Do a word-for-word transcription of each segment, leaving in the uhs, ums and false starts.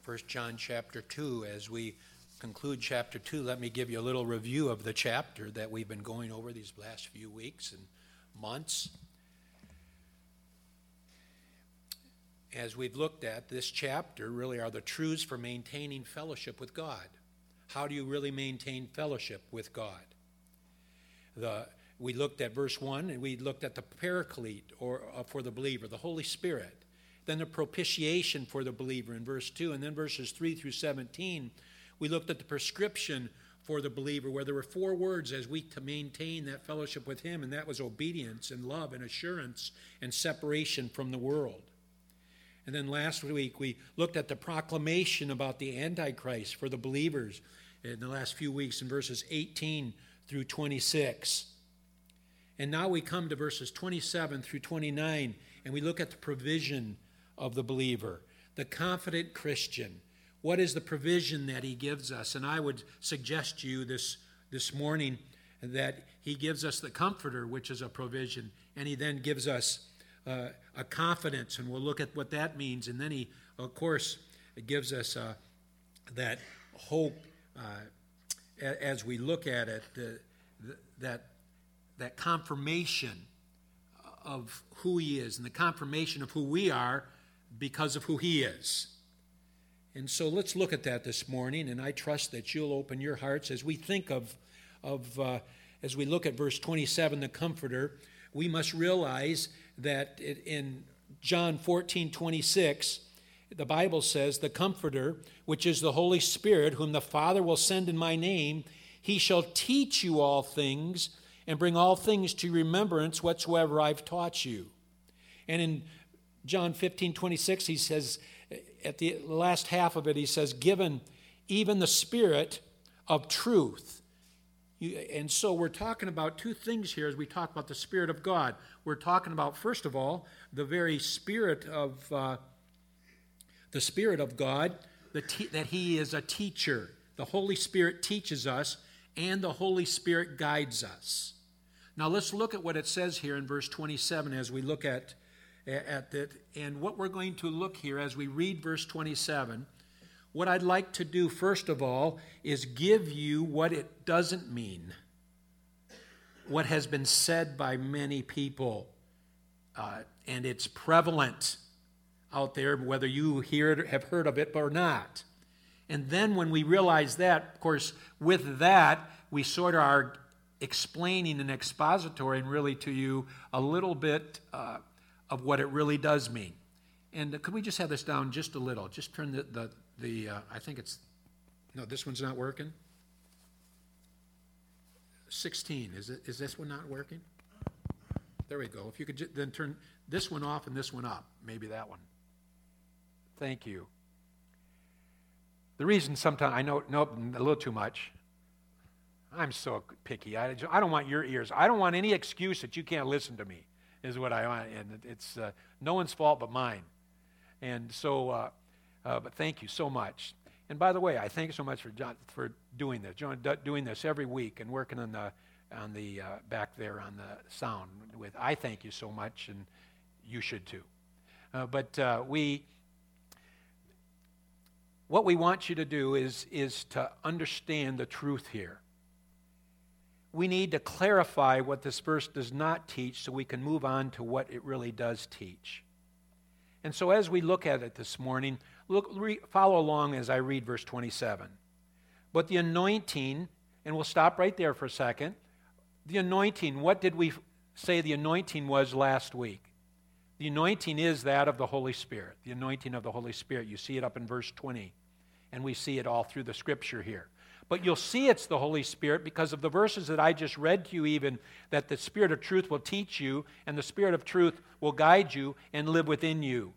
First John chapter two. As we conclude chapter two, let me give you a little review of the chapter that we've been going over these last few weeks and months. As we've looked at this chapter, really are the truths for maintaining fellowship with God. How do you really maintain fellowship with God? The, we looked at verse one, and we looked at the paraclete or uh, for the believer, the Holy Spirit. Then the propitiation for the believer in verse two, and then verses three through seventeen, we looked at the prescription for the believer, where there were four words as we to maintain that fellowship with him, and that was obedience and love and assurance and separation from the world. And then last week we looked at the proclamation about the Antichrist for the believers in the last few weeks in verses eighteen through twenty-six. And now we come to verses twenty-seven through twenty-nine, and we look at the provision of the believer, the confident Christian. What is the provision that he gives us? And I would suggest to you this, this morning that he gives us the comforter, which is a provision, and he then gives us uh, a confidence, and we'll look at what that means. And then he, of course, gives us uh, that hope uh, as we look at it, the, the, that, that confirmation of who he is and the confirmation of who we are because of who he is. And so let's look at that this morning, and I trust that you'll open your hearts as we think of, of uh, as we look at verse twenty-seven, the comforter. We must realize that it, in John fourteen twenty-six, the Bible says, the comforter, which is the Holy Spirit, whom the Father will send in my name, he shall teach you all things and bring all things to remembrance whatsoever I've taught you. And in John fifteen twenty-six, he says, at the last half of it, he says, given even the Spirit of truth. You, and so we're talking about two things here as we talk about the Spirit of God. We're talking about, first of all, the very Spirit of uh, the Spirit of God, the te- that he is a teacher. The Holy Spirit teaches us, and the Holy Spirit guides us. Now let's look at what it says here in verse twenty-seven as we look at, at it. And what we're going to look here as we read verse twenty-seven, what I'd like to do first of all is give you what it doesn't mean, what has been said by many people, uh, and it's prevalent out there, whether you hear it, have heard of it or not. And then when we realize that, of course, with that, we sort of are explaining and expository and really to you a little bit uh, of what it really does mean. And uh, could we just have this down just a little? Just turn the, the, the uh, I think it's, no, this one's not working. sixteen, is it? Is this one not working? There we go. If you could ju- then turn this one off and this one up, maybe that one. Thank you. The reason sometimes, I know, nope, a little too much. I'm so picky. I, I don't want your ears. I don't want any excuse that you can't listen to me, is what I want. And it's uh, no one's fault but mine. And so, uh, uh, but thank you so much. And by the way, I thank you so much for John for doing this. John doing this every week and working on the on the uh, back there on the sound. With I thank you so much, and you should too. Uh, but uh, we. What we want you to do is, is to understand the truth here. We need to clarify what this verse does not teach so we can move on to what it really does teach. And so as we look at it this morning, look, re, follow along as I read verse twenty-seven. But the anointing, and we'll stop right there for a second. The anointing, what did we say the anointing was last week? The anointing is that of the Holy Spirit, the anointing of the Holy Spirit. You see it up in verse twenty, and we see it all through the Scripture here. But you'll see it's the Holy Spirit because of the verses that I just read to you even, that the Spirit of truth will teach you, and the Spirit of truth will guide you and live within you.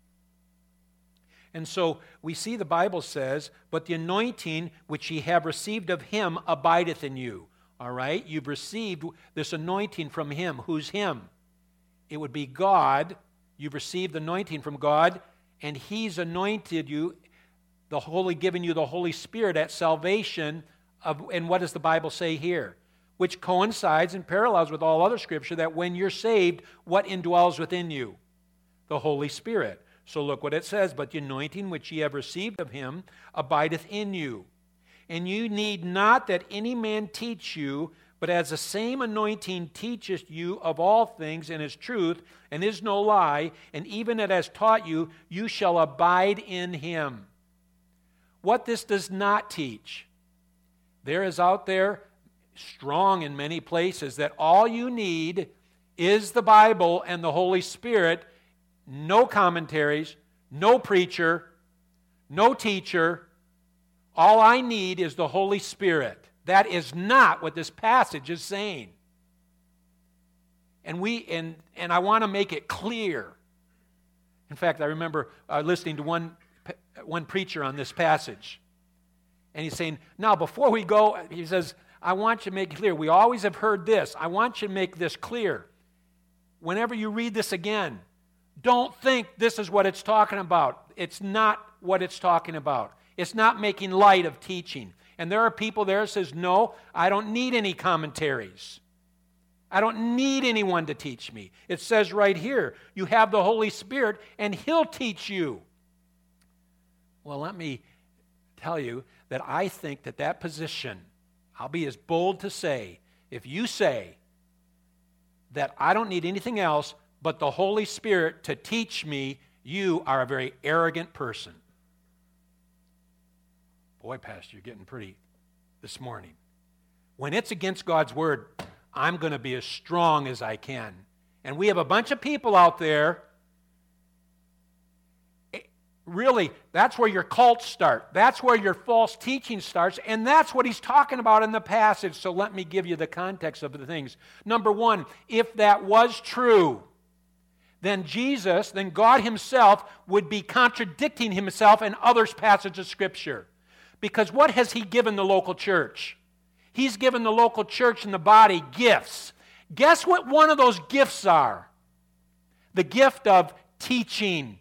And so we see the Bible says, but the anointing which ye have received of him abideth in you. All right? You've received this anointing from him. Who's him? It would be God. You've received the anointing from God, and he's anointed you, the Holy, given you the Holy Spirit at salvation. Of, and what does the Bible say here? Which coincides and parallels with all other Scripture, that when you're saved, what indwells within you? The Holy Spirit. So look what it says, but the anointing which ye have received of him abideth in you. And you need not that any man teach you, but as the same anointing teacheth you of all things and is truth, and is no lie, and even it has taught you, you shall abide in him. What this does not teach, there is out there, strong in many places, that all you need is the Bible and the Holy Spirit, no commentaries, no preacher, no teacher. All I need is the Holy Spirit. That is not what this passage is saying. And we and and I want to make it clear. In fact, I remember uh, listening to one one preacher on this passage. And he's saying, now before we go, he says, I want you to make it clear. We always have heard this. I want you to make this clear. Whenever you read this again, don't think this is what it's talking about. It's not what it's talking about. It's not making light of teaching. And there are people there that says, no, I don't need any commentaries. I don't need anyone to teach me. It says right here, you have the Holy Spirit and He'll teach you. Well, let me tell you that I think that that position, I'll be as bold to say, if you say that I don't need anything else but the Holy Spirit to teach me, you are a very arrogant person. Boy, Pastor, you're getting pretty this morning. When it's against God's Word, I'm going to be as strong as I can. And we have a bunch of people out there. Really, that's where your cults start. That's where your false teaching starts. And that's what he's talking about in the passage. So let me give you the context of the things. Number one, if that was true, then Jesus, then God himself would be contradicting himself in other passages of Scripture. Because what has he given the local church? He's given the local church and the body gifts. Guess what one of those gifts are? The gift of teaching.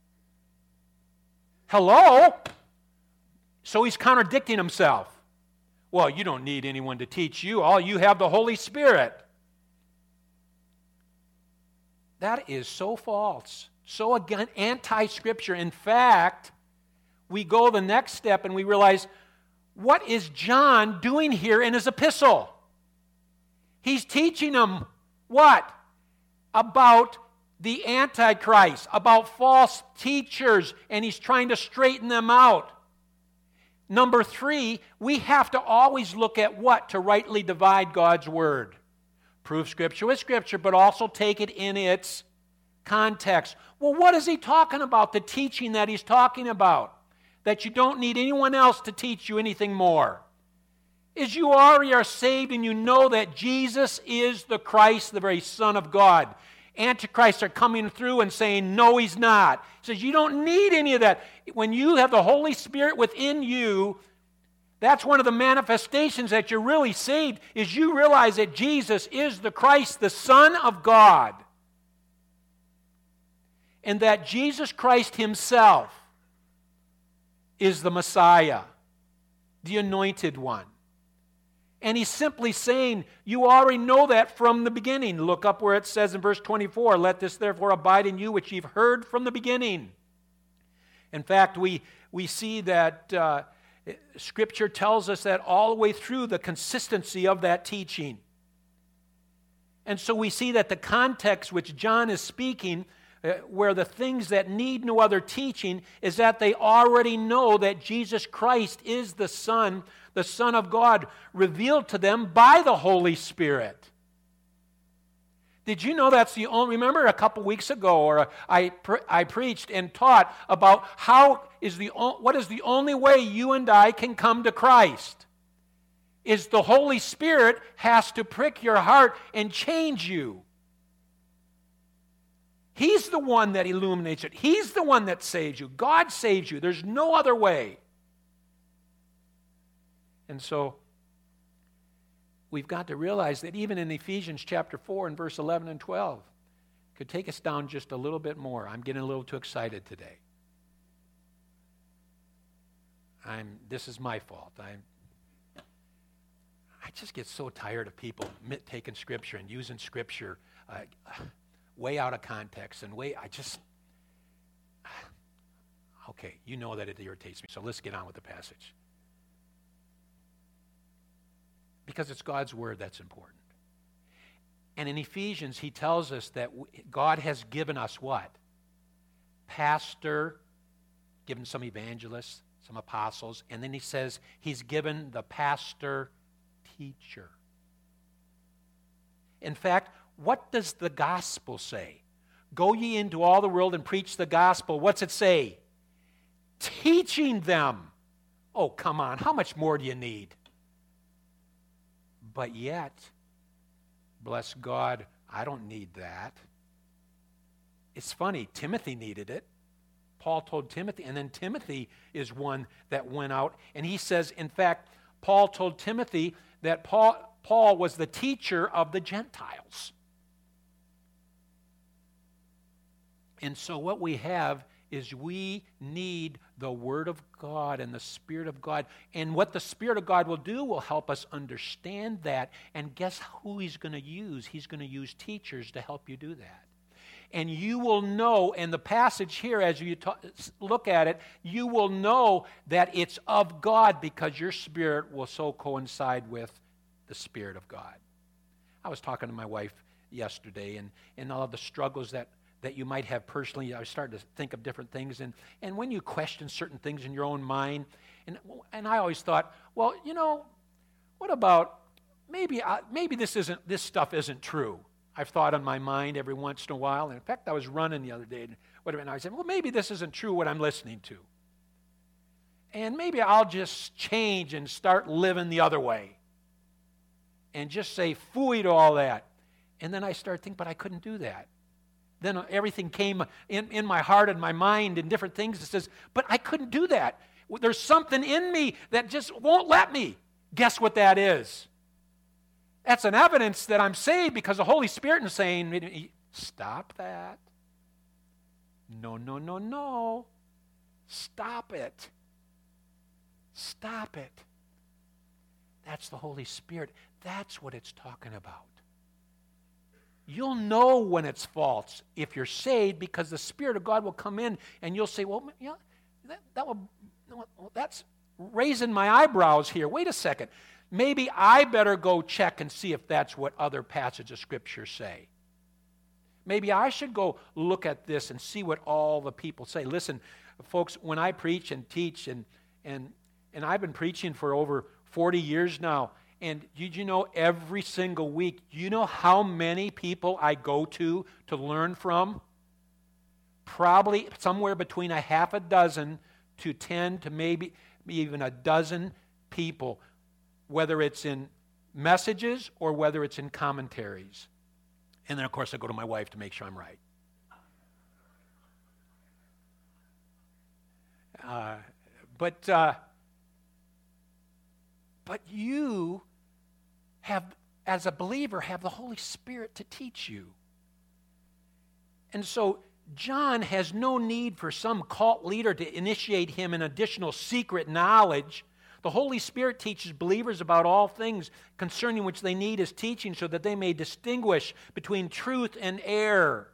Hello? So he's contradicting himself. Well, you don't need anyone to teach you. All you have the Holy Spirit. That is so false. So again, anti-Scripture. In fact, we go the next step and we realize, what is John doing here in his epistle? He's teaching them what? About the Antichrist, about false teachers, and he's trying to straighten them out. Number three, we have to always look at what? To rightly divide God's Word. Prove Scripture with Scripture, but also take it in its context. Well, what is he talking about? The teaching that he's talking about. That you don't need anyone else to teach you anything more. Is you already are saved and you know that Jesus is the Christ, the very Son of God. Antichrists are coming through and saying, no, he's not. He says, you don't need any of that. When you have the Holy Spirit within you, that's one of the manifestations that you're really saved, is you realize that Jesus is the Christ, the Son of God. And that Jesus Christ himself is the Messiah, the anointed one. And he's simply saying, you already know that from the beginning. Look up where it says in verse twenty-four, let this therefore abide in you which you've heard from the beginning. In fact, we, we see that uh, Scripture tells us that all the way through the consistency of that teaching. And so we see that the context which John is speaking, uh, where the things that need no other teaching, is that they already know that Jesus Christ is the Son, the Son of God, revealed to them by the Holy Spirit. Did you know that's the only, remember a couple weeks ago, or I, pre- I preached and taught about how is the, what is the only way you and I can come to Christ? Is the Holy Spirit has to prick your heart and change you. He's the one that illuminates it. He's the one that saves you. God saves you. There's no other way. And so, we've got to realize that even in Ephesians chapter four and verse eleven and twelve, could take us down just a little bit more. I'm getting a little too excited today. I'm. This is my fault. I'm. I just get so tired of people taking Scripture and using Scripture uh, way out of context and way. I just. Okay, you know that it irritates me, so let's get on with the passage. Because it's God's word that's important. And in Ephesians, he tells us that God has given us what? Pastor, given some evangelists, some apostles, and then he says he's given the pastor teacher. In fact, what does the gospel say? Go ye into all the world and preach the gospel. What's it say? Teaching them. Oh, come on, how much more do you need? But yet, bless God, I don't need that. It's funny, Timothy needed it. Paul told Timothy, and then Timothy is one that went out, and he says, in fact, Paul told Timothy that Paul, Paul was the teacher of the Gentiles. And so what we have is we need the Word of God and the Spirit of God. And what the Spirit of God will do will help us understand that. And guess who he's going to use? He's going to use teachers to help you do that. And you will know, and the passage here, as you ta- look at it, you will know that it's of God because your spirit will so coincide with the Spirit of God. I was talking to my wife yesterday, and, and all of the struggles that that you might have personally. I started to think of different things, and, and when you question certain things in your own mind, and and I always thought, well, you know, what about maybe I, maybe this isn't this stuff isn't true. I've thought in my mind every once in a while, and in fact, I was running the other day, and whatever, and I said, well, maybe this isn't true what I'm listening to, and maybe I'll just change and start living the other way, and just say phooey to all that, and then I started thinking, but I couldn't do that. Then everything came in, in my heart and my mind and different things that says, but I couldn't do that. There's something in me that just won't let me. Guess what that is? That's an evidence that I'm saved because the Holy Spirit is saying, stop that. No, no, no, no. Stop it. Stop it. That's the Holy Spirit. That's what it's talking about. You'll know when it's false if you're saved because the Spirit of God will come in and you'll say, well, yeah, that, that will, that's raising my eyebrows here. Wait a second. Maybe I better go check and see if that's what other passages of Scripture say. Maybe I should go look at this and see what all the people say. Listen, folks, when I preach and teach, and and and I've been preaching for over forty years now, and did you know every single week, do you know how many people I go to to learn from? Probably somewhere between a half a dozen to ten to maybe even a dozen people, whether it's in messages or whether it's in commentaries. And then, of course, I go to my wife to make sure I'm right. Uh, but, uh, but you have, as a believer, have the Holy Spirit to teach you. And so John has no need for some cult leader to initiate him in additional secret knowledge. The Holy Spirit teaches believers about all things concerning which they need his teaching so that they may distinguish between truth and error.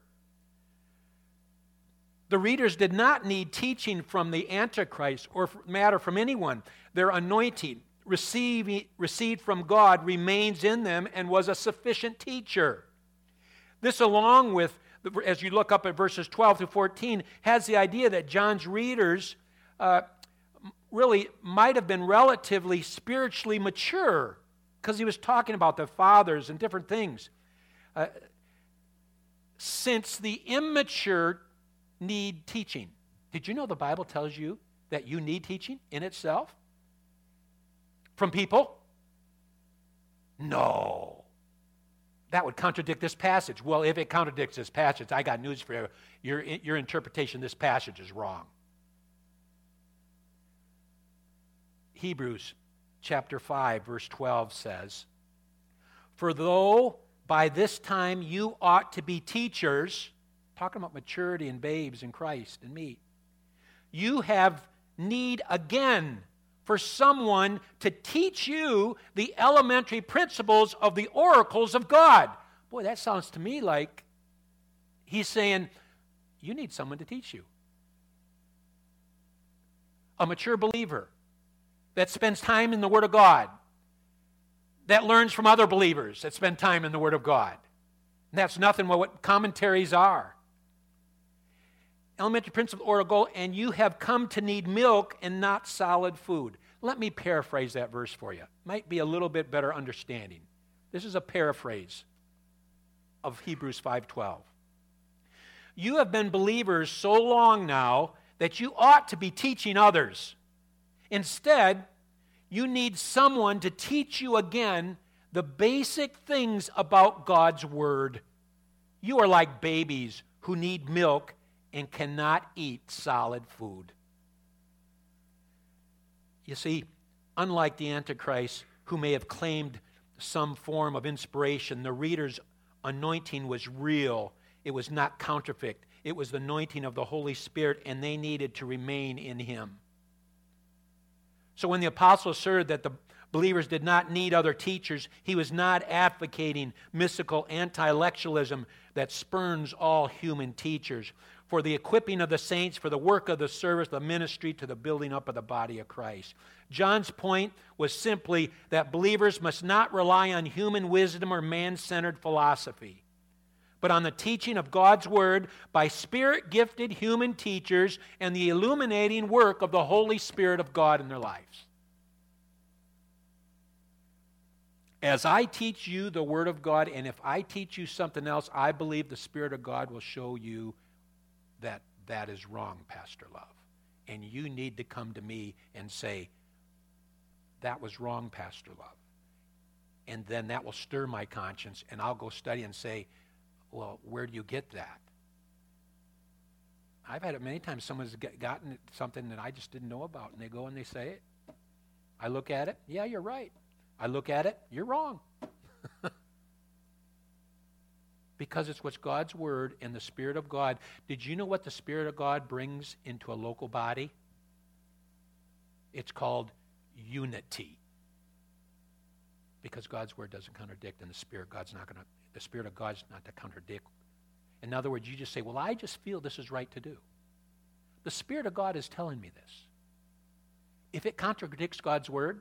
The readers did not need teaching from the Antichrist or matter from anyone. Their anointing received, received from God remains in them and was a sufficient teacher. This, along with, as you look up at verses twelve to fourteen, has the idea that John's readers uh, really might have been relatively spiritually mature because he was talking about the fathers and different things. Uh, since the immature need teaching. Did you know the Bible tells you that you need teaching in itself? From people? No. That would contradict this passage. Well, if it contradicts this passage, I got news for you. Your, your interpretation of this passage is wrong. Hebrews chapter five, verse twelve says, "For though by this time you ought to be teachers," talking about maturity and babes in Christ and meat, "you have need again for someone to teach you the elementary principles of the oracles of God." Boy, that sounds to me like he's saying, you need someone to teach you. a mature believer that spends time in the Word of God, that learns from other believers that spend time in the Word of God. And that's nothing but what commentaries are. Elementary principle or goal, and you have come to need milk and not solid food. Let me paraphrase that verse for you. Might be a little bit better understanding. This is a paraphrase of Hebrews five twelve. You have been believers so long now that you ought to be teaching others. Instead, you need someone to teach you again the basic things about God's Word. You are like babies who need milk and cannot eat solid food. You see, unlike the Antichrist, who may have claimed some form of inspiration, the reader's anointing was real. It was not counterfeit. It was the anointing of the Holy Spirit, and they needed to remain in Him. So when the apostle asserted that the believers did not need other teachers, he was not advocating mystical anti-intellectualism that spurns all human teachers for the equipping of the saints, for the work of the service, the ministry, to the building up of the body of Christ. John's point was simply that believers must not rely on human wisdom or man-centered philosophy, but on the teaching of God's Word by Spirit-gifted human teachers and the illuminating work of the Holy Spirit of God in their lives. As I teach you the Word of God, and if I teach you something else, I believe the Spirit of God will show you that that is wrong, Pastor Love. And you need to come to me and say, that was wrong, Pastor Love. And then that will stir my conscience, and I'll go study and say, well, where do you get that? I've had it many times. Someone's gotten something that I just didn't know about, and they go and they say it. I look at it, yeah, you're right. I look at it, you're wrong. Because it's what's God's Word and the Spirit of God. Did you know what the Spirit of God brings into a local body? It's called unity. Because God's Word doesn't contradict, and the Spirit of God's not going to, the Spirit of God's not to contradict. In other words, you just say, well, I just feel this is right to do. The Spirit of God is telling me this. If it contradicts God's Word,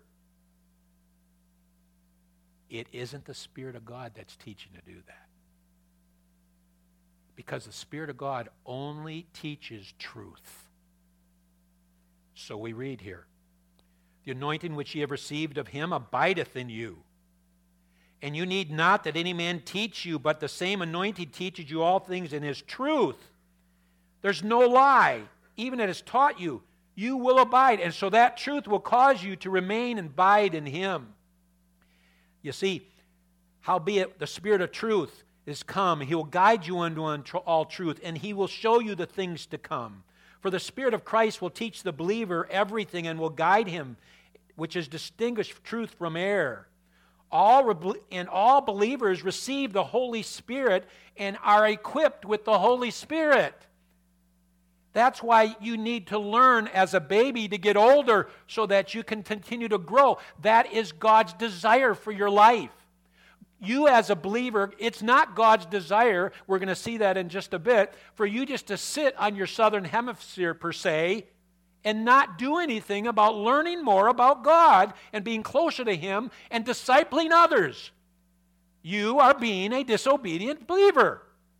it isn't the Spirit of God that's teaching to do that. Because the Spirit of God only teaches truth. So we read here, the anointing which ye have received of Him abideth in you. And you need not that any man teach you, but the same anointing teaches you all things in His truth. There's no lie. Even it has taught you, you will abide. And so that truth will cause you to remain and abide in Him. You see, howbeit the Spirit of truth is come, He will guide you unto all truth, and He will show you the things to come. For the Spirit of Christ will teach the believer everything and will guide him, which is distinguished truth from error. All and all believers receive the Holy Spirit and are equipped with the Holy Spirit. That's why you need to learn as a baby to get older so that you can continue to grow. That is God's desire for your life. You as a believer, it's not God's desire, we're going to see that in just a bit, for you just to sit on your southern hemisphere per se and not do anything about learning more about God and being closer to Him and discipling others. You are being a disobedient believer.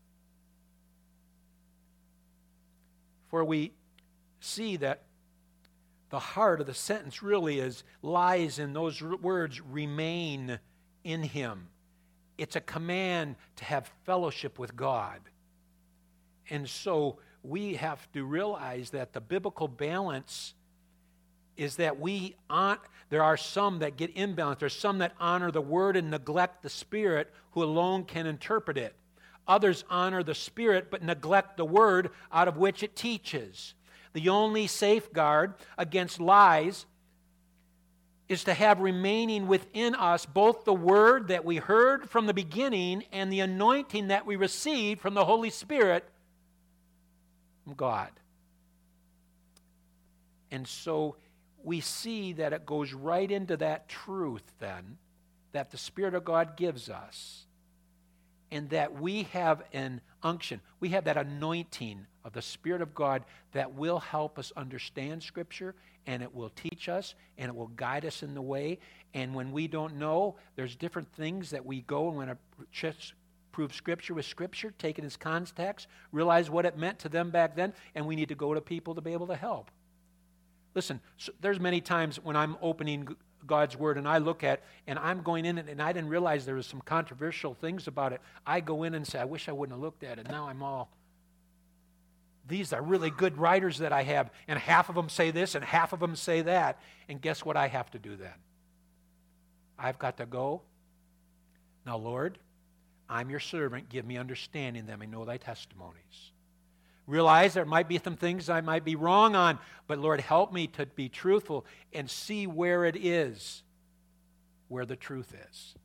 For we see that the heart of the sentence really is lies in those words, remain in Him. It's a command to have fellowship with God. And so we have to realize that the biblical balance is that we on, there are some that get imbalanced. There's some that honor the Word and neglect the Spirit, who alone can interpret it. Others honor the Spirit but neglect the Word out of which it teaches. The only safeguard against lies is to have remaining within us both the Word that we heard from the beginning and the anointing that we received from the Holy Spirit from God. And so we see that it goes right into that truth then that the Spirit of God gives us, and that we have an unction. We have that anointing of the Spirit of God that will help us understand Scripture and it will teach us, and it will guide us in the way. And when we don't know, there's different things that we go and want to prove Scripture with Scripture, take it as context, realize what it meant to them back then, and we need to go to people to be able to help. Listen, so there's many times when I'm opening God's Word and I look at, and I'm going in and I didn't realize there was some controversial things about it. I go in and say, I wish I wouldn't have looked at it. Now I'm all, these are really good writers that I have, and half of them say this and half of them say that. And guess what I have to do then? I've got to go, now Lord, I'm your servant, give me understanding that I know thy testimonies. Realize there might be some things I might be wrong on, but Lord, help me to be truthful and see where it is, where the truth is.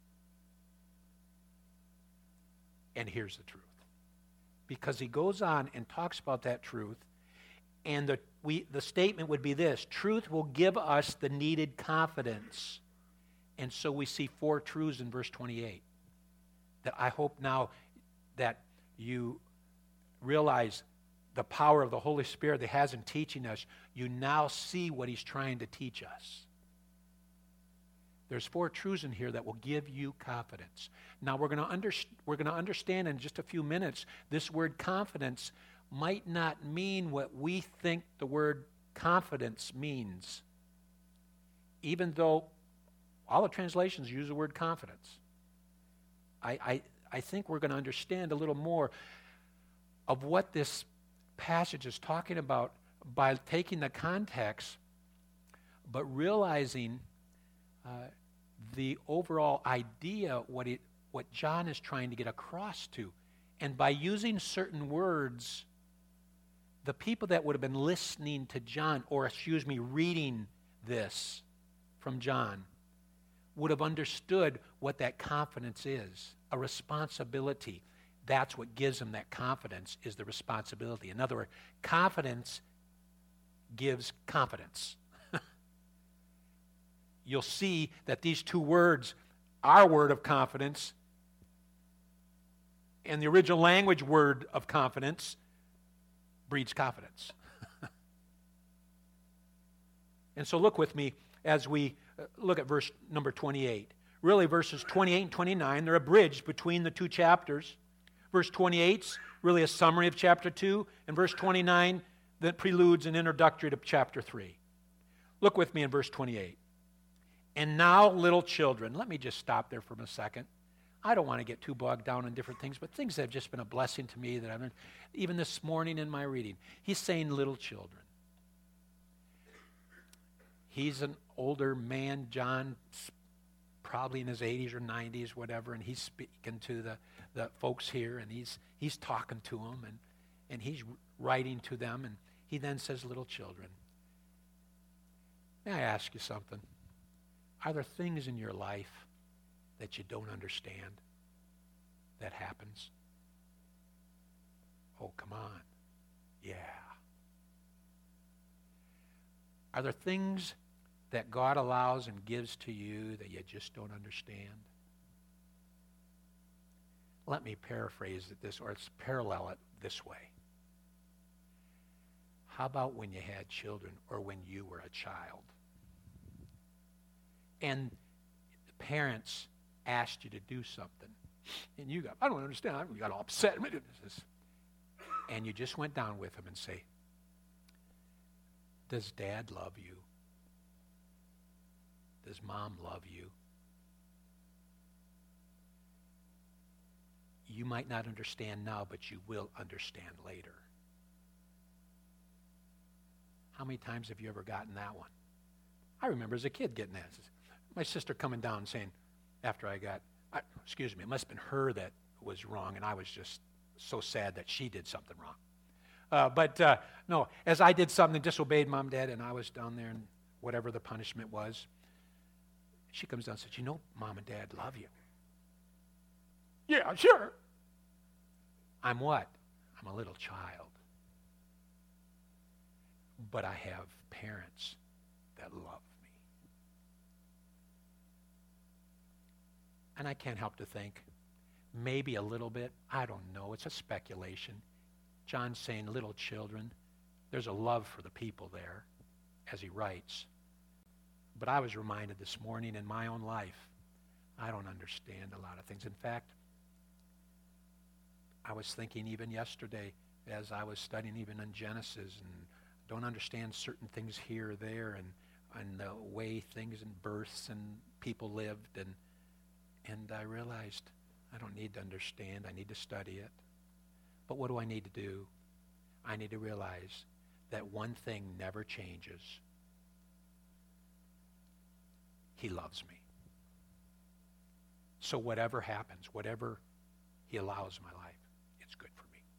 And here's the truth. Because he goes on and talks about that truth, and the, we, the statement would be this: truth will give us the needed confidence. And so we see four truths in verse twenty-eight that I hope now that you realize the power of the Holy Spirit that has in teaching us. You now see what he's trying to teach us. There's four truths in here that will give you confidence. Now we're going to under, we're going to understand in just a few minutes, this word confidence might not mean what we think the word confidence means, even though all the translations use the word confidence. I, I, I think we're going to understand a little more of what this passage is talking about by taking the context, but realizing uh, the overall idea, what it, what John is trying to get across to. And by using certain words, the people that would have been listening to John, or excuse me, reading this from John, would have understood what that confidence is, a responsibility. That's what gives them that confidence, is the responsibility. In other words, confidence gives confidence. You'll see that these two words, our word of confidence and the original language word of confidence, breeds confidence. And so look with me as we look at verse number twenty-eight. Really, verses twenty-eight and twenty-nine, they're a bridge between the two chapters. Verse twenty-eight is really a summary of chapter two, and verse twenty-nine that preludes an introductory to chapter three. Look with me in verse twenty-eight. And now, little children, let me just stop there for a second. I don't want to get too bogged down in different things, but things that have just been a blessing to me that I've been, even this morning in my reading. He's saying little children. He's an older man, John, probably in his eighties or nineties, whatever, and he's speaking to the, the folks here, and he's he's talking to them, and, and he's writing to them, and he then says, little children. May I ask you something? Are there things in your life that you don't understand that happens? Oh, come on. Yeah. Are there things that God allows and gives to you that you just don't understand? Let me paraphrase it this, or it's parallel it this way. How about when you had children, or when you were a child? And the parents asked you to do something, and you got, I don't understand, you got all upset, and you just went down with them and say, does Dad love you? Does Mom love you? You might not understand now, but you will understand later. How many times have you ever gotten that one? I remember as a kid getting that. My sister coming down and saying, after I got, I, excuse me, it must have been her that was wrong, and I was just so sad that she did something wrong. Uh, but uh, no, as I did something, disobeyed Mom and Dad, and I was down there, and whatever the punishment was, she comes down and says, you know, Mom and Dad love you. Yeah, sure. I'm what? I'm a little child. But I have parents that love me. And I can't help to think, maybe a little bit, I don't know, it's a speculation. John's saying little children, there's a love for the people there. as he writes. But I was reminded this morning in my own life, I don't understand a lot of things. In fact, I was thinking even yesterday as I was studying even in Genesis, and don't understand certain things here or there, and, and the way things and births and people lived, and and I realized I don't need to understand. I need to study it. But what do I need to do? I need to realize that one thing never changes. He loves me. So whatever happens, whatever he allows in my life, it's good for me.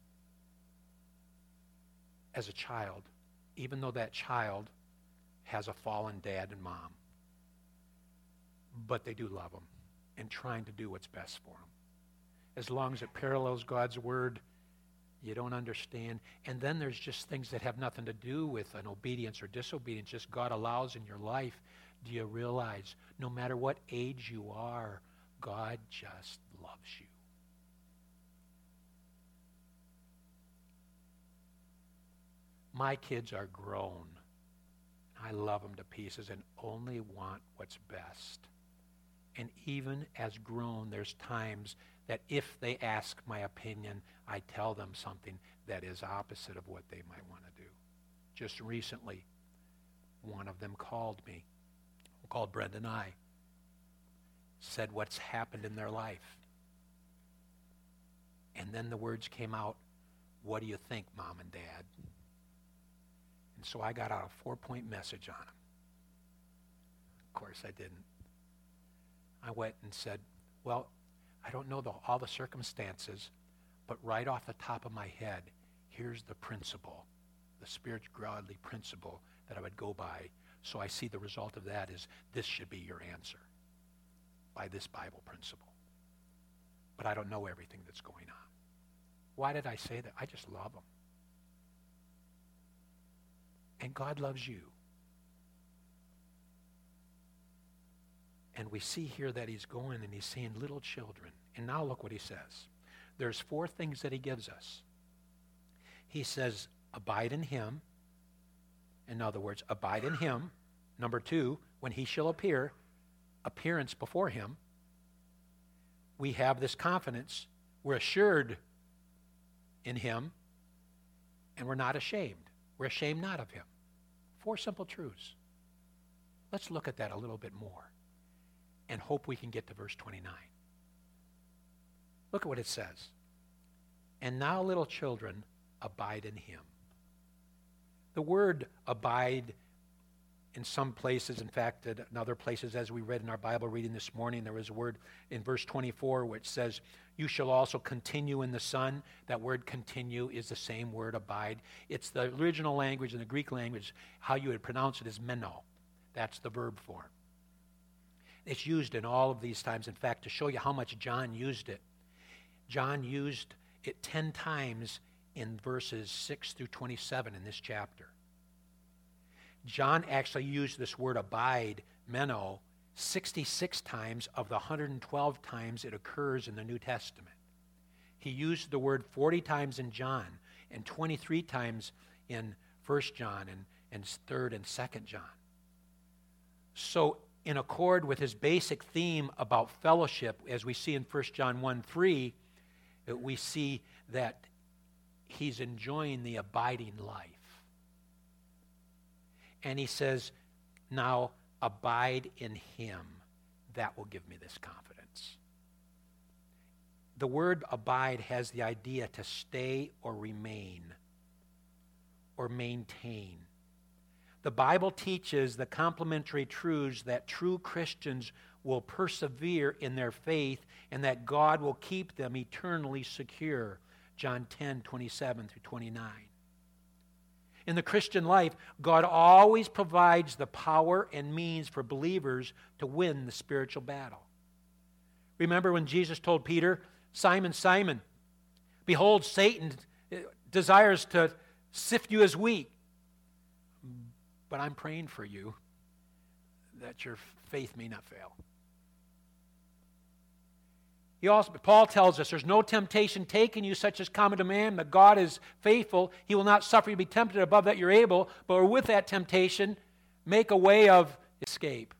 As a child, even though that child has a fallen dad and mom, but they do love him and trying to do what's best for him. As long as it parallels God's word, you don't understand. And then there's just things that have nothing to do with an obedience or disobedience, just God allows in your life. Do you realize no matter what age you are, God just loves you? My kids are grown. I love them to pieces and only want what's best. And even as grown, there's times that if they ask my opinion, I tell them something that is opposite of what they might want to do. Just recently, one of them called me, called Brenda and I, said what's happened in their life. And then the words came out, "What do you think, Mom and Dad?" And so I got out a four-point message on them. Of course I didn't. I went and said, well, I don't know the, all the circumstances, but right off the top of my head, here's the principle, the spiritual godly principle that I would go by. So I see the result of that is this should be your answer by this Bible principle. But I don't know everything that's going on. Why did I say that? I just love them. And God loves you. And we see here that he's going and he's saying little children. And now look what he says. There's four things that he gives us. He says, abide in him. In other words, abide in him. Number two, when he shall appear, appearance before him. We have this confidence. We're assured in him. And we're not ashamed. We're ashamed not of him. Four simple truths. Let's look at that a little bit more and hope we can get to verse twenty-nine. Look at what it says. And now, little children, abide in him. The word abide in some places, in fact, in other places, as we read in our Bible reading this morning, there was a word in verse twenty-four which says, you shall also continue in the Son. That word continue is the same word abide. It's the original language in the Greek language. How you would pronounce it is meno. That's the verb form. It's used in all of these times. In fact, to show you how much John used it, John used it ten times in verses six through twenty-seven in this chapter. John actually used this word abide, meno, sixty-six times of the one hundred twelve times it occurs in the New Testament. He used the word forty times in John and twenty-three times in First John and, and third and Second John. So in accord with his basic theme about fellowship, as we see in First John one three, we see that he's enjoying the abiding life. And he says, now abide in him. That will give me this confidence. The word abide has the idea to stay or remain or maintain. The Bible teaches the complementary truths that true Christians will persevere in their faith and that God will keep them eternally secure. John ten, twenty-seven through twenty-nine. In the Christian life, God always provides the power and means for believers to win the spiritual battle. Remember when Jesus told Peter, Simon, Simon, behold, Satan desires to sift you as wheat. But I'm praying for you that your faith may not fail. He also, Paul tells us there's no temptation taken you such as common to man, but God is faithful. He will not suffer you to be tempted above that you're able, but with that temptation, make a way of escape.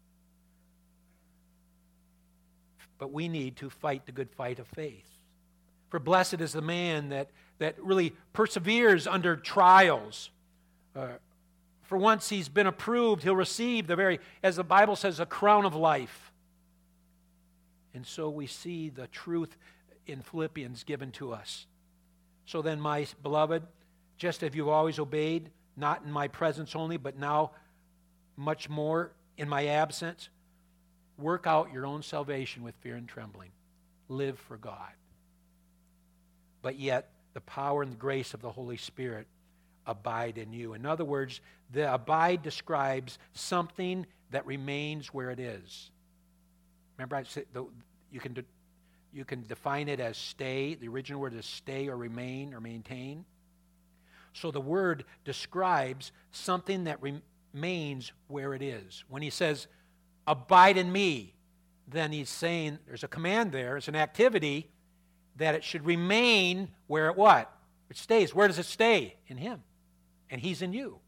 But we need to fight the good fight of faith. For blessed is the man that, that really perseveres under trials. Uh, for once he's been approved, he'll receive the very, as the Bible says, a crown of life. And so we see the truth in Philippians given to us. So then, my beloved, just as you've always obeyed, not in my presence only, but now much more in my absence, work out your own salvation with fear and trembling. Live for God. But yet, the power and the grace of the Holy Spirit abide in you. In other words, the abide describes something that remains where it is. Remember, I said the, you can de, you can define it as stay. The original word is stay or remain or maintain. So the word describes something that remains where it is. When he says, abide in me, then he's saying there's a command there, it's an activity, that it should remain where it what? It stays. Where does it stay? In him. And he's in you.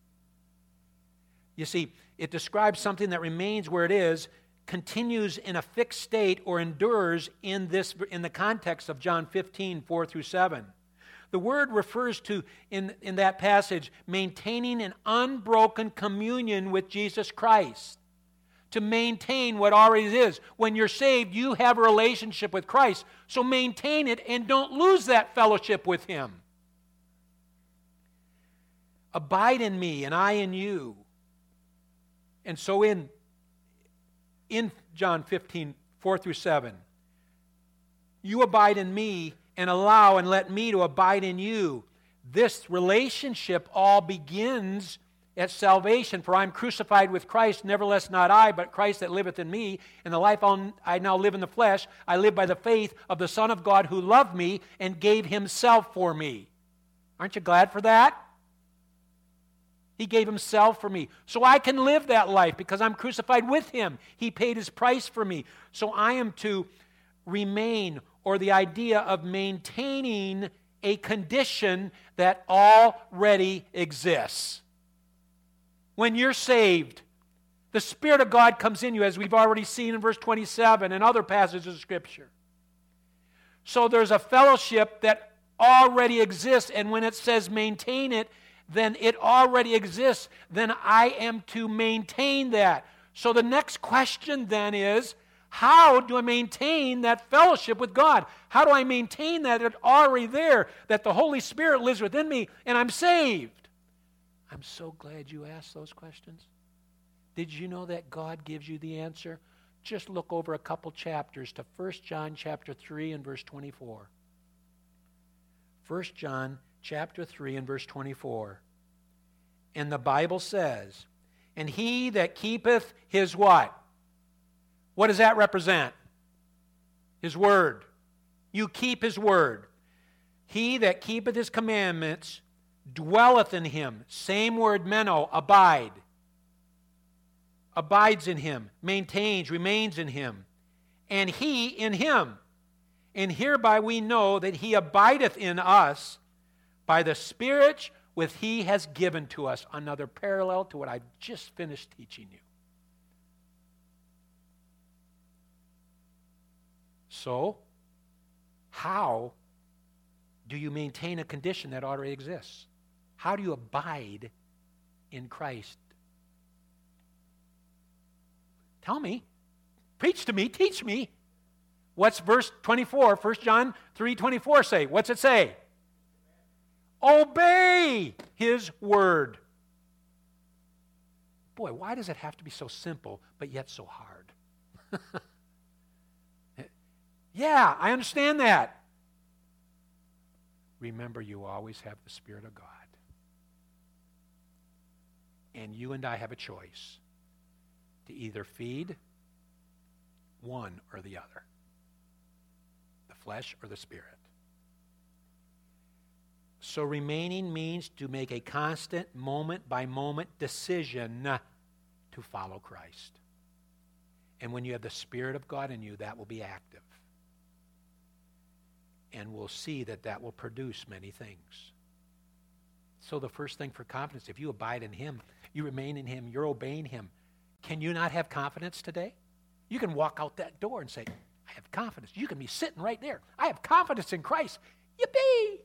You see, it describes something that remains where it is, continues in a fixed state, or endures in this in the context of John fifteen, four through seven. The word refers to, in, in that passage, maintaining an unbroken communion with Jesus Christ. To maintain what already is. When you're saved, you have a relationship with Christ. So maintain it and don't lose that fellowship with him. Abide in me and I in you. And so in, in John fifteen, four through seven, you abide in me and allow and let me to abide in you. This relationship all begins at salvation. For I am crucified with Christ, nevertheless not I, but Christ that liveth in me. And the life I'll, I now live in the flesh, I live by the faith of the Son of God who loved me and gave himself for me. Aren't you glad for that? He gave himself for me. So I can live that life because I'm crucified with him. He paid his price for me. So I am to remain, or the idea of maintaining a condition that already exists. When you're saved, the Spirit of God comes in you, as we've already seen in verse twenty-seven and other passages of Scripture. So there's a fellowship that already exists, and when it says maintain it, then it already exists. Then I am to maintain that. So the next question then is, how do I maintain that fellowship with God? How do I maintain that it's already there, that the Holy Spirit lives within me, and I'm saved? I'm so glad you asked those questions. Did you know that God gives you the answer? Just look over a couple chapters to First John chapter three and verse twenty-four. First John chapter three and verse twenty-four. And the Bible says, and he that keepeth his what? What does that represent? His word. You keep his word. He that keepeth his commandments dwelleth in him. Same word, meno, abide. Abides in him, maintains, remains in him. And he in him. And hereby we know that he abideth in us by the Spirit which he has given to us. Another parallel to what I just finished teaching you. So, how do you maintain a condition that already exists? How do you abide in Christ? Tell me. Preach to me. Teach me. What's verse twenty-four, First John three twenty-four say? What's it say? Obey his word. Boy, why does it have to be so simple, but yet so hard? Yeah, I understand that. Remember, you always have the Spirit of God. And you and I have a choice to either feed one or the other, the flesh or the Spirit. So remaining means to make a constant, moment-by-moment decision to follow Christ. And when you have the Spirit of God in you, that will be active. And we'll see that that will produce many things. So the first thing for confidence, if you abide in him, you remain in him, you're obeying him. Can you not have confidence today? You can walk out that door and say, I have confidence. You can be sitting right there. I have confidence in Christ. Yippee!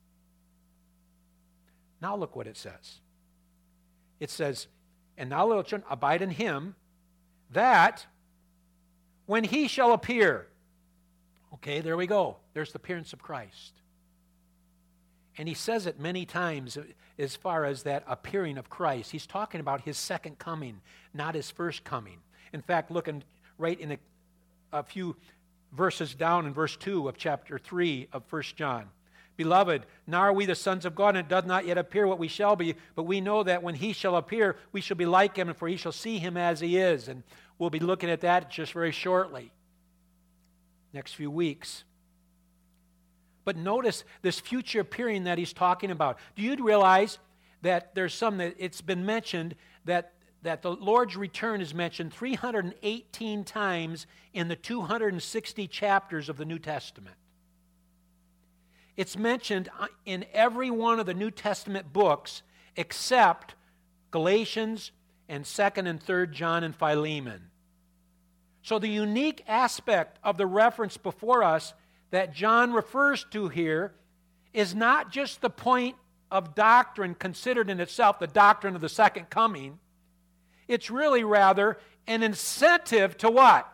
Now look what it says. It says, and now little children, abide in him, that when he shall appear. Okay, there we go. There's the appearance of Christ. And he says it many times as far as that appearing of Christ. He's talking about his second coming, not his first coming. In fact, looking right in a, a few verses down in verse two of chapter three of First John. Beloved, now are we the sons of God, and it doth not yet appear what we shall be, but we know that when he shall appear, we shall be like him, and for he shall see him as he is. And we'll be looking at that just very shortly, next few weeks. But notice this future appearing that he's talking about. Do you realize that there's some that it's been mentioned that, that the Lord's return is mentioned three hundred eighteen times in the two hundred sixty chapters of the New Testament? It's mentioned in every one of the New Testament books except Galatians and second and third John and Philemon. So the unique aspect of the reference before us that John refers to here is not just the point of doctrine considered in itself, the doctrine of the second coming. It's really rather an incentive to what?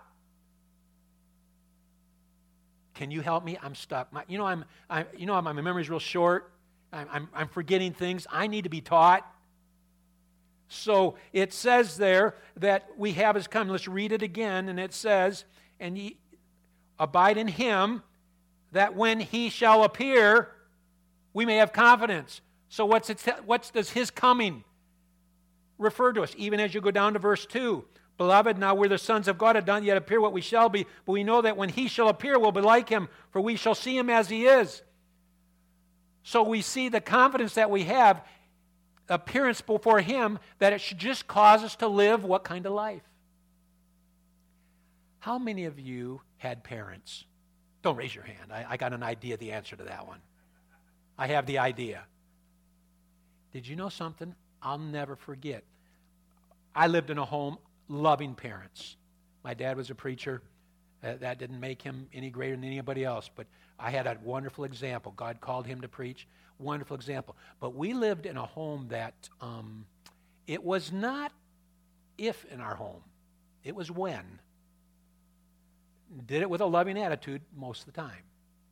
Can you help me? I'm stuck. My, you know, I'm, I, you know, my memory's real short. I'm, I'm, I'm forgetting things. I need to be taught. So it says there that we have his coming. Let's read it again. And it says, and ye abide in him, that when he shall appear, we may have confidence. So what's it, what's does his coming refer to us? Even as you go down to verse two. Beloved, now we're the sons of God, it does not yet appear what we shall be, but we know that when he shall appear, we'll be like him, for we shall see him as he is. So we see the confidence that we have, appearance before him, that it should just cause us to live what kind of life? How many of you had parents? Don't raise your hand. I, I got an idea of the answer to that one. I have the idea. Did you know something? I'll never forget. I lived in a home, loving parents. My dad was a preacher. Uh, that didn't make him any greater than anybody else, but I had a wonderful example. God called him to preach. Wonderful example. But we lived in a home that um, it was not if in our home. It was when. Did it with a loving attitude most of the time.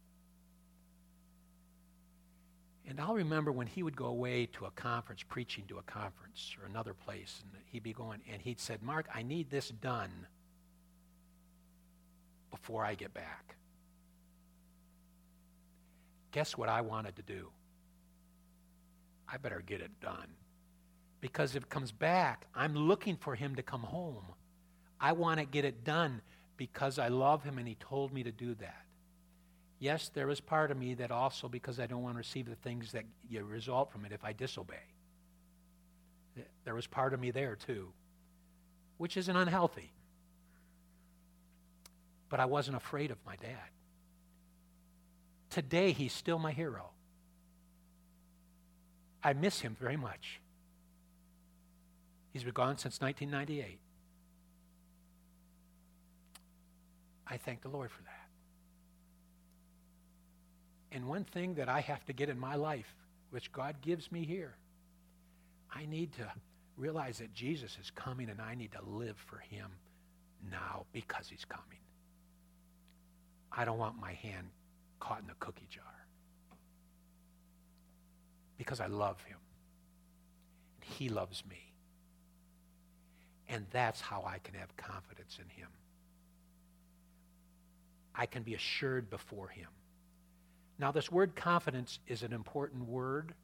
And I'll remember when he would go away to a conference, preaching to a conference or another place, and he'd be going, and he'd said, Mark, I need this done before I get back. Guess what I wanted to do? I better get it done. Because if it comes back, I'm looking for him to come home. I want to get it done because I love him and he told me to do that. Yes, there is part of me that also, because I don't want to receive the things that you result from it if I disobey. There was part of me there too, which isn't unhealthy. But I wasn't afraid of my dad. Today, he's still my hero. I miss him very much. He's been gone since nineteen ninety-eight. I thank the Lord for that. And one thing that I have to get in my life, which God gives me here, I need to realize that Jesus is coming and I need to live for him now because he's coming. I don't want my hand caught in the cookie jar because I love him and he loves me. And that's how I can have confidence in him. I can be assured before him. Now, this word confidence is an important word.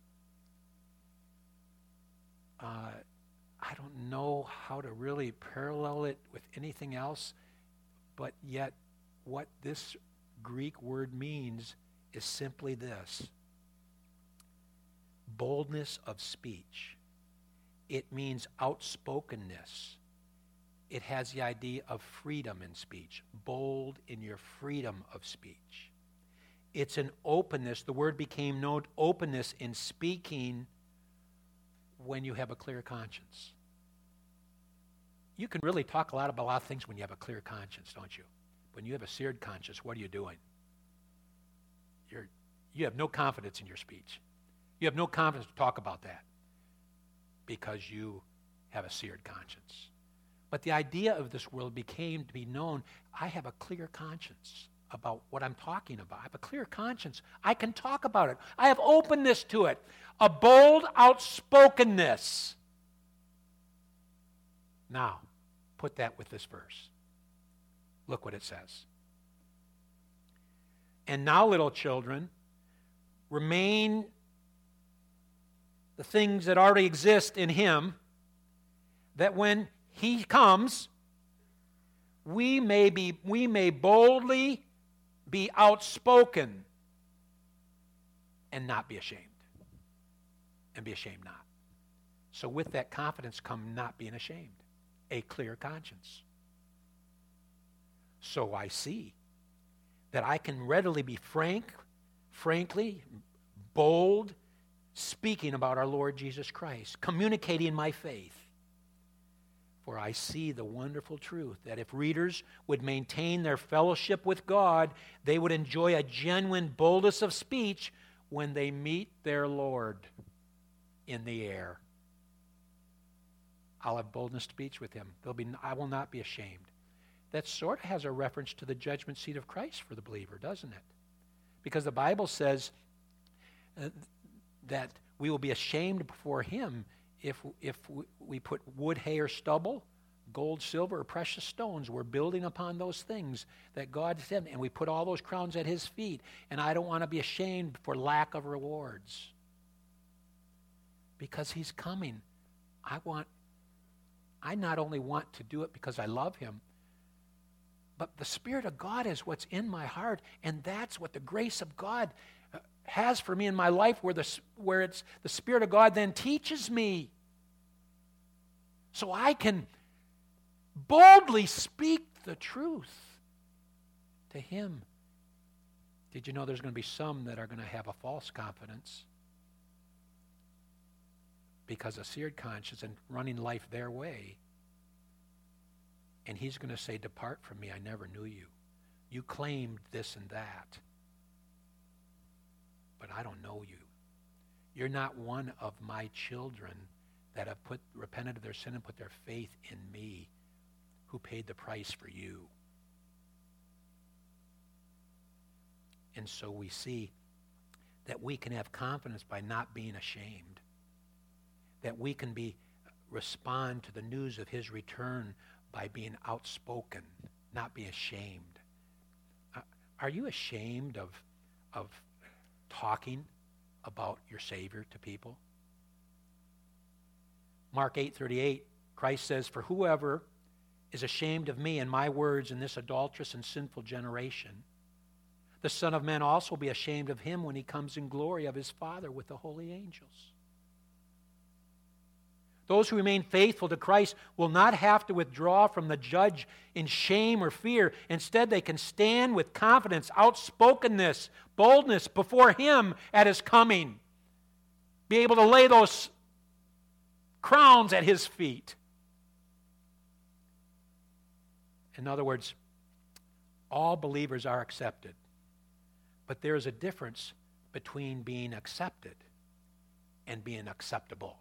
Uh, I don't know how to really parallel it with anything else, but yet what this Greek word means is simply this: boldness of speech. It means outspokenness. It has the idea of freedom in speech, bold in your freedom of speech. It's an openness. The word became known, openness in speaking when you have a clear conscience. You can really talk a lot about a lot of things when you have a clear conscience, don't you? When you have a seared conscience, what are you doing? You're, you have no confidence in your speech. You have no confidence to talk about that because you have a seared conscience. But the idea of this world became to be known, I have a clear conscience about what I'm talking about. I have a clear conscience. I can talk about it. I have openness to it. A bold outspokenness. Now, put that with this verse. Look what it says. And now, little children, remain the things that already exist in him, that when he comes, we may be we may boldly be outspoken and not be ashamed. And be ashamed not. So with that confidence come not being ashamed. A clear conscience. So I see that I can readily be frank, frankly, bold, speaking about our Lord Jesus Christ, communicating my faith. For I see the wonderful truth that if readers would maintain their fellowship with God, they would enjoy a genuine boldness of speech when they meet their Lord in the air. I'll have boldness of speech with him. There'll be, I will not be ashamed. That sort of has a reference to the judgment seat of Christ for the believer, doesn't it? Because the Bible says uh, that we will be ashamed before him if, if we put wood, hay, or stubble, gold, silver, or precious stones. We're building upon those things that God said, and we put all those crowns at his feet. And I don't want to be ashamed for lack of rewards. Because he's coming. I want, I not only want to do it because I love him, but the Spirit of God is what's in my heart, and that's what the grace of God has for me in my life, where the where it's the Spirit of God then teaches me. So I can boldly speak the truth to him. Did you know there's going to be some that are going to have a false confidence because of seared conscience and running life their way? And he's going to say, depart from me, I never knew you. You claimed this and that, but I don't know you. You're not one of my children that have put repented of their sin and put their faith in me, who paid the price for you. And so we see that we can have confidence by not being ashamed, that we can be respond to the news of his return by being outspoken, not be ashamed. Uh, are you ashamed of, of talking about your Savior to people? Mark eight thirty-eight, Christ says, for whoever is ashamed of me and my words in this adulterous and sinful generation, the Son of Man also will be ashamed of him when he comes in glory of his Father with the holy angels. Those who remain faithful to Christ will not have to withdraw from the judge in shame or fear. Instead, they can stand with confidence, outspokenness, boldness before him at his coming. Be able to lay those crowns at his feet. In other words, all believers are accepted. But there is a difference between being accepted and being acceptable.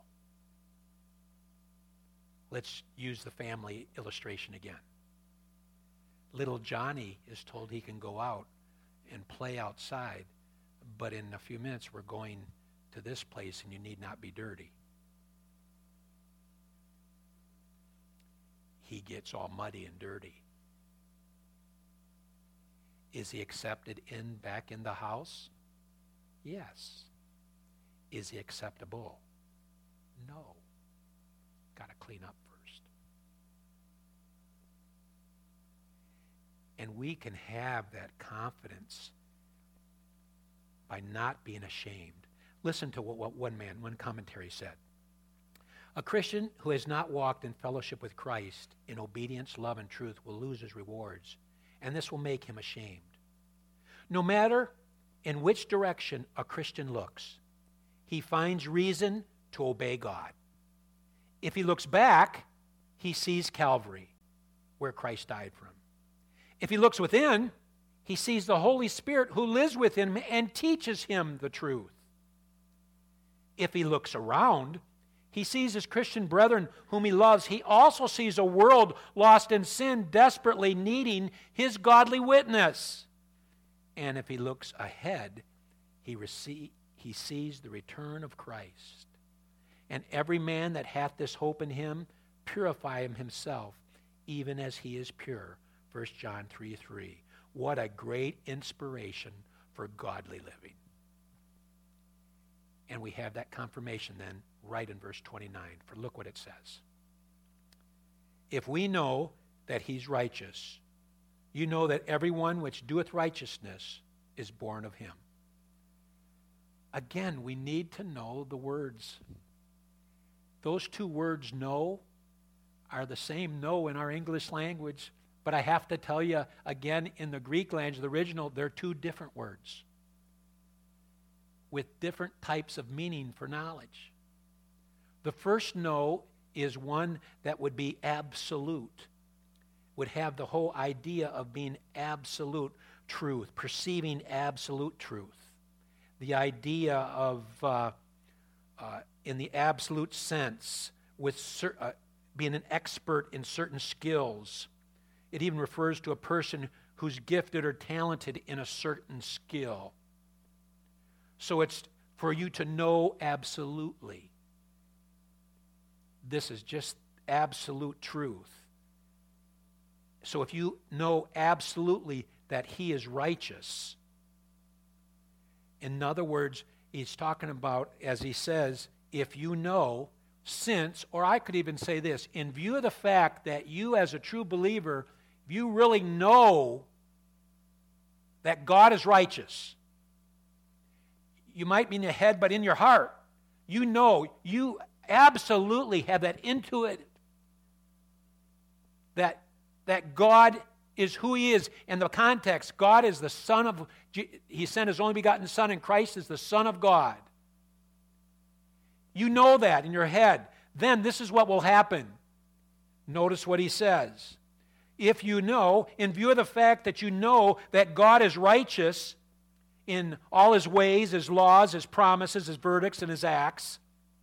Let's use the family illustration again. Little Johnny is told he can go out and play outside, but in a few minutes we're going to this place and you need not be dirty. He gets all muddy and dirty. Is he accepted in back in the house? Yes. Is he acceptable? No. Got to clean up first. And we can have that confidence by not being ashamed. Listen to what, what one man, one commentary said. A Christian who has not walked in fellowship with Christ in obedience, love, and truth will lose his rewards, and this will make him ashamed. No matter in which direction a Christian looks, he finds reason to obey God. If he looks back, he sees Calvary, where Christ died for him. If he looks within, he sees the Holy Spirit who lives within him and teaches him the truth. If he looks around, he sees his Christian brethren whom he loves. He also sees a world lost in sin, desperately needing his godly witness. And if he looks ahead, he, receive, he sees the return of Christ. And every man that hath this hope in him, purify him himself, even as he is pure. First John three three. What a great inspiration for godly living. And we have that confirmation then right in verse twenty-nine. For look what it says. If we know that he's righteous, you know that everyone which doeth righteousness is born of him. Again, we need to know the words. Those two words, know, are the same know in our English language, but I have to tell you again, in the Greek language, the original, they're two different words with different types of meaning for knowledge. The first know is one that would be absolute, would have the whole idea of being absolute truth, perceiving absolute truth. The idea of, uh, uh, in the absolute sense, with cer- uh, being an expert in certain skills. It even refers to a person who's gifted or talented in a certain skill. So it's for you to know absolutely. This is just absolute truth. So if you know absolutely that he is righteous, in other words, he's talking about, as he says, if you know, since, or I could even say this, in view of the fact that you as a true believer, if you really know that God is righteous, you might be in your head, but in your heart, you know, you absolutely have that intuitive, that, that God is who he is. In the context, God is the Son of, he sent his only begotten Son, and Christ is the Son of God. You know that in your head. Then this is what will happen. Notice what he says. If you know, in view of the fact that you know that God is righteous in all his ways, his laws, his promises, his verdicts, and his acts,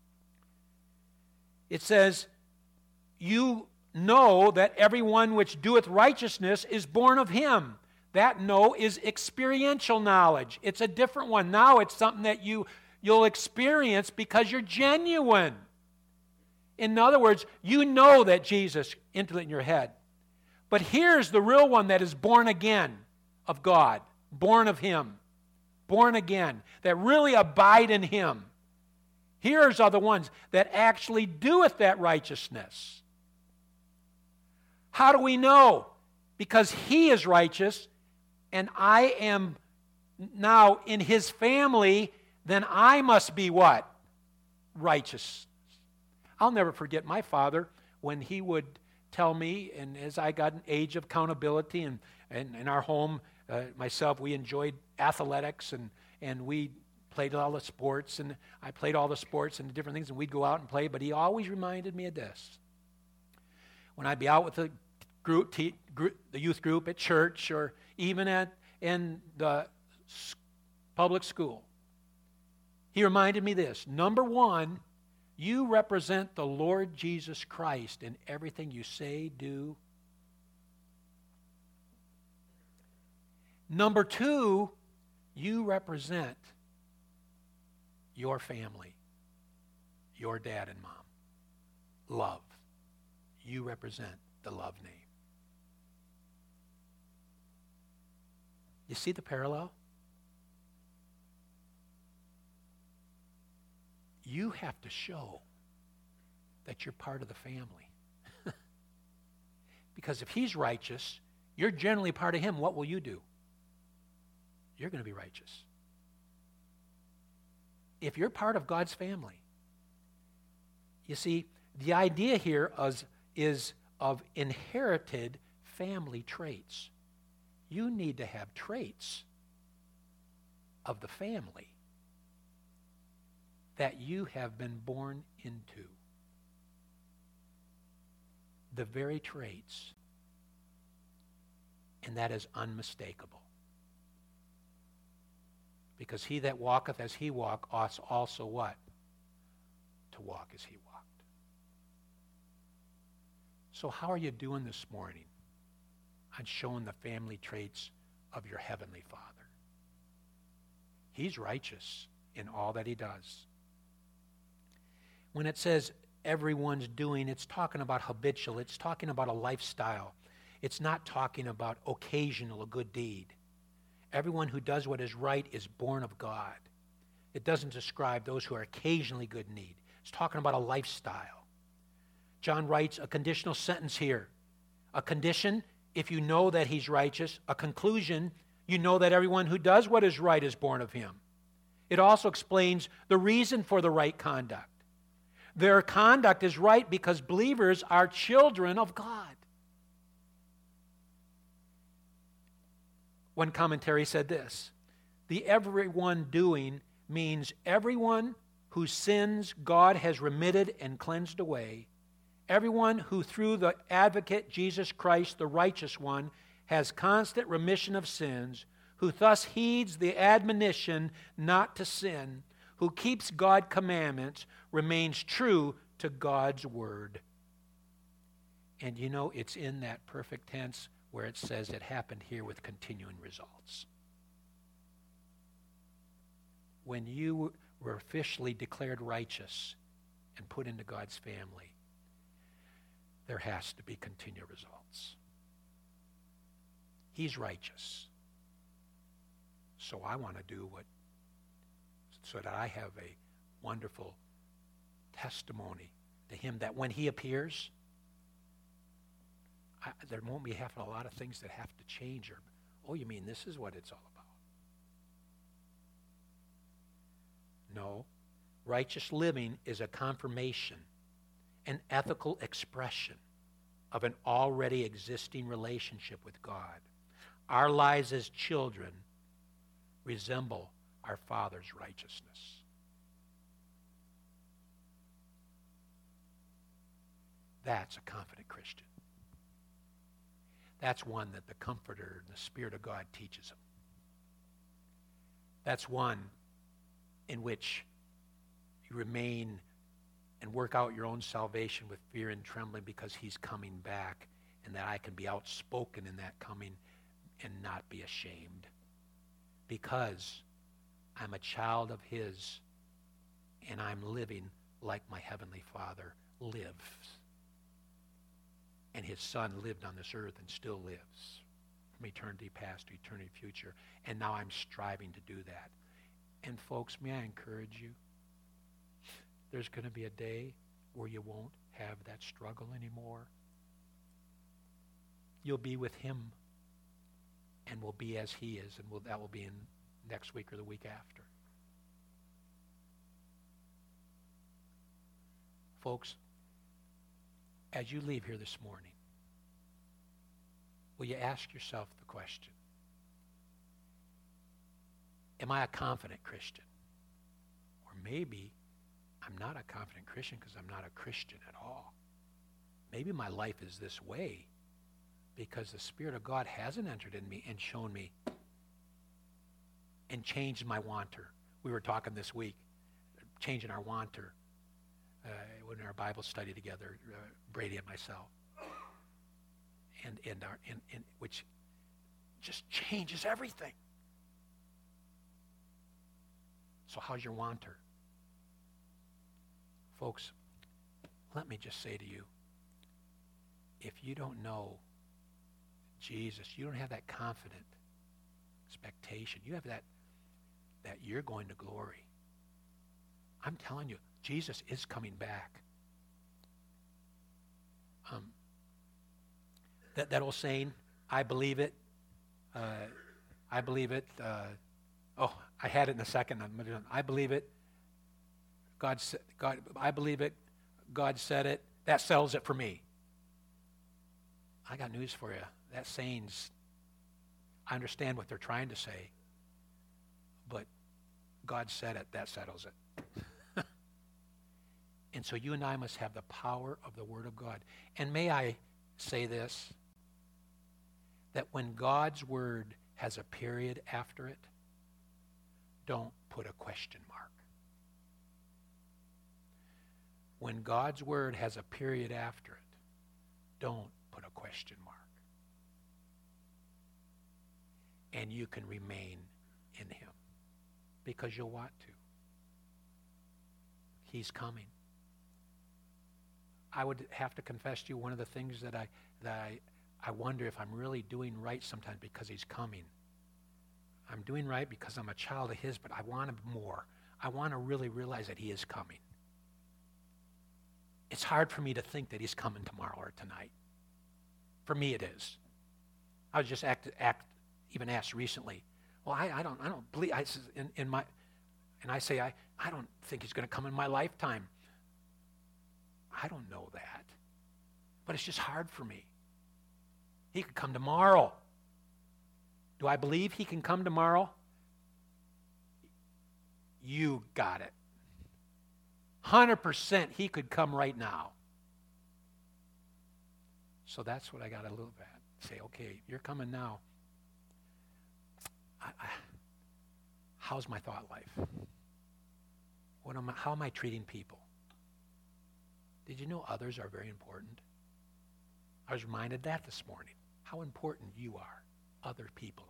it says, you know that everyone which doeth righteousness is born of him. That know is experiential knowledge. It's a different one. Now it's something that you, you'll experience because you're genuine. In other words, you know that Jesus entered in your head. But here's the real one that is born again of God, born of him, born again, that really abide in him. Here's are the ones that actually doeth that righteousness. How do we know? Because he is righteous, and I am now in his family, then I must be what? Righteous. I'll never forget my father when he would tell me, and as I got an age of accountability, and, and in our home, uh, myself, we enjoyed athletics, and, and we played all the sports, and I played all the sports and the different things, and we'd go out and play, but he always reminded me of this. When I'd be out with the group, te- group the youth group at church, or even at in the s- public school, he reminded me this. Number one, you represent the Lord Jesus Christ in everything you say, do. Number two, you represent your family, your dad and mom. Love. You represent the love name. You see the parallel? You have to show that you're part of the family. Because if he's righteous, you're generally part of him. What will you do? You're going to be righteous. If you're part of God's family, you see, the idea here is, is of inherited family traits. You need to have traits of the family that you have been born into. the very traits. And that is unmistakable. Because he that walketh as he walked ought also what? To walk as he walked. So how are you doing this morning on showing the family traits of your heavenly Father? He's righteous in all that he does. When it says everyone's doing, it's talking about habitual. It's talking about a lifestyle. It's not talking about occasional, a good deed. Everyone who does what is right is born of God. It doesn't describe those who are occasionally good in need. It's talking about a lifestyle. John writes a conditional sentence here. A condition, if you know that he's righteous. A conclusion, you know that everyone who does what is right is born of him. It also explains the reason for the right conduct. Their conduct is right because believers are children of God. One commentary said this: the everyone doing means everyone whose sins God has remitted and cleansed away, everyone who through the advocate Jesus Christ, the righteous one, has constant remission of sins, who thus heeds the admonition not to sin, who keeps God's commandments, remains true to God's word. And you know, it's in that perfect tense where it says it happened here with continuing results. When you were officially declared righteous and put into God's family, there has to be continued results. He's righteous. So I want to do what, so that I have a wonderful testimony to him that when he appears, I, there won't be half a lot of things that have to change. Or, oh, you mean this is what it's all about? No. Righteous living is a confirmation, an ethical expression of an already existing relationship with God. Our lives as children resemble our Father's righteousness. That's a confident Christian. That's one that the Comforter and the Spirit of God teaches him. That's one in which you remain and work out your own salvation with fear and trembling because he's coming back, and that I can be outspoken in that coming and not be ashamed because I'm a child of his and I'm living like my Heavenly Father lives. And his Son lived on this earth and still lives from eternity past to eternity future. And now I'm striving to do that. And folks, may I encourage you? There's going to be a day where you won't have that struggle anymore. You'll be with him and will be as he is, and we'll, that will be in next week or the week after. Folks, as you leave here this morning, will you ask yourself the question, am I a confident Christian? Or maybe I'm not a confident Christian because I'm not a Christian at all. Maybe my life is this way because the Spirit of God hasn't entered in me and shown me and changed my wanter. We were talking this week, changing our wanter uh, in our Bible study together, uh, Brady and myself, and and our and, and which just changes everything. So how's your wanter? Folks, let me just say to you, if you don't know Jesus, you don't have that confident expectation, you have that that you're going to glory. I'm telling you, Jesus is coming back. Um, that, that old saying, I believe it, uh, I believe it, uh, oh, I had it in a second. I believe it, God, God, I believe it, God said it, that settles it for me. I got news for you. That saying's, I understand what they're trying to say, but God said it, that settles it. And so you and I must have the power of the Word of God. And may I say this, that when God's Word has a period after it, don't put a question mark. When God's Word has a period after it, don't put a question mark. And you can remain in Him because you'll want to. He's coming. I would have to confess to you one of the things that I that I, I wonder if I'm really doing right sometimes because He's coming. I'm doing right because I'm a child of His, but I want Him more. I want to really realize that He is coming. It's hard for me to think that He's coming tomorrow or tonight. For me, it is. I was just act, act even asked recently. Well, I, I don't, I don't believe. I in, in my, and I say I, I don't think He's going to come in my lifetime. I don't know that, but it's just hard for me. He could come tomorrow. Do I believe He can come tomorrow? You got it. one hundred percent He could come right now. So that's what I got to look at. Say, okay, you're coming now. I, I, how's my thought life? What am I, how am I treating people? Did you know others are very important? I was reminded that this morning. How important you are, other people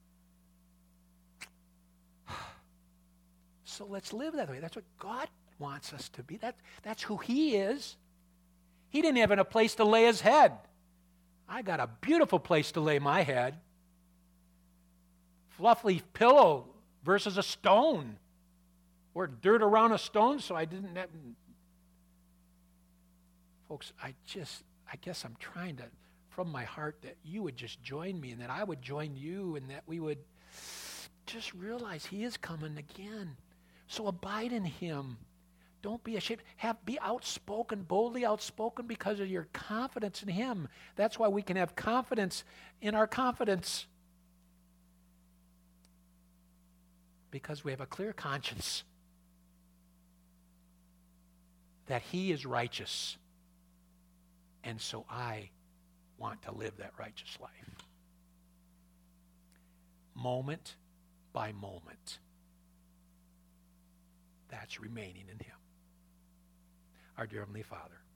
are. So let's live that way. That's what God wants us to be. That, that's who He is. He didn't have a place to lay His head. I got a beautiful place to lay my head. Fluffy pillow versus a stone. Or dirt around a stone so I didn't have... Folks, I just, I guess I'm trying to, from my heart, that you would just join me and that I would join you and that we would just realize He is coming again. So abide in Him. Don't be ashamed. Have be outspoken, boldly outspoken because of your confidence in Him. That's why we can have confidence in our confidence. Because we have a clear conscience that He is righteous. And so I want to live that righteous life. Moment by moment. That's remaining in Him. Our dear Heavenly Father,